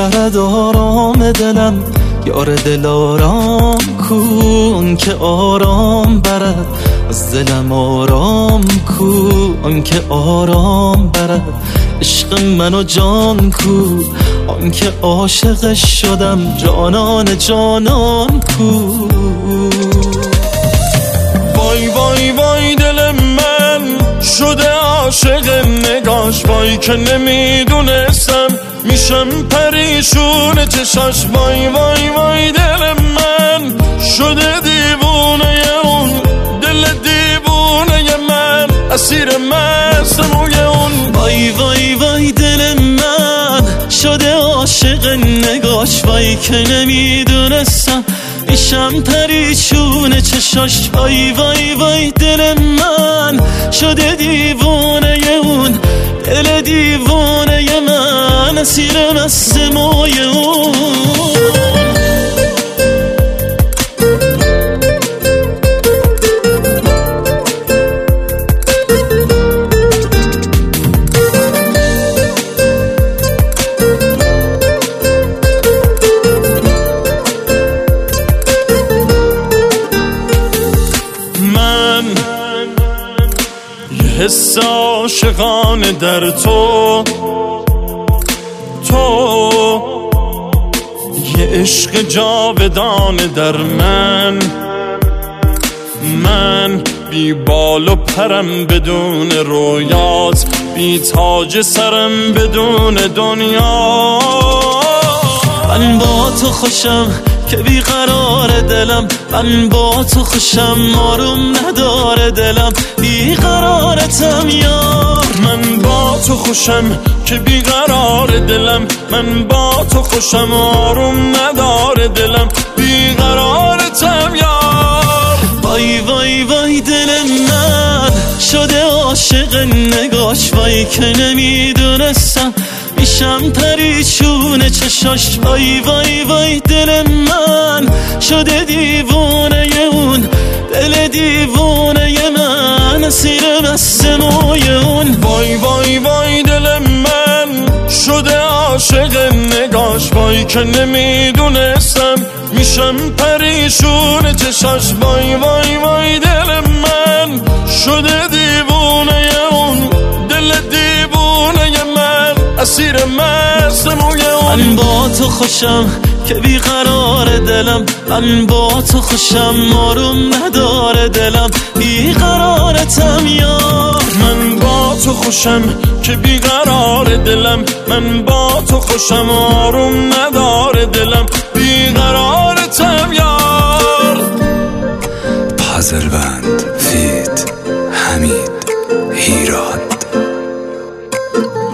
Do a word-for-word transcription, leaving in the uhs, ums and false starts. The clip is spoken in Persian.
برد آرام دلم، یار دل آرام کن که آرام برد از دلم، آرام کن که آرام برد عشق من و جان کو، آن که عاشقش شدم جانان جانان کو. وای وای وای دل من شده عاشق نگاش، وای که نمیدونستم میشم پریشون چشاش. وای وای وای دل من شده دیوونه اون، دل دیوونه من اسیر مست موی اون. وای وای وای دل من شده عاشق نگاش، وای که نمیدونستم میشم پریشون چشاش. وای وای وای دل من شده دیوونه اون، دل دیوونه من اسیر مست موی اون. حس عاشقانه در تو، تو یه عشق جاودانه در من، من بی بال و پرم بدون رویات، بی تاج سرم بدون دنیا. من با تو خوشم که بیقرار دلم، من با تو خوشم آروم نداره دلم، بیقرارتم یار. من با تو خوشم که بیقرار دلم، من با تو خوشم آروم نداره دلم، بیقرارتم یار. وای وای وای دل من شده عاشق نگاش، وای که نمیدونستم میشم پریشون چشاش. وای وای وای دل من شده دیوونه اون، دل دیوونه من اسیر مست موی اون. وای وای وای دل من شده عاشق نگاش، وای که نمیدونستم میشم پریشون چشاش. وای وای وای دل من شده دیوونه اون، دل دیوونه من اسیر مست موی اون. من با تو خوشم که بیقرار دلم، من با تو خوشم آروم نداره دلم، بیقرارتم یار. من با تو خوشم که بیقرار دلم، من با تو خوشم آروم نداره دلم، بیقرارتم یار. پازلبند فیت حمید هیراد.